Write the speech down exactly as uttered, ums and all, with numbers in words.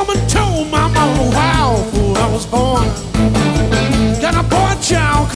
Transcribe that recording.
woman told my mama how fool I was born. Got a boy child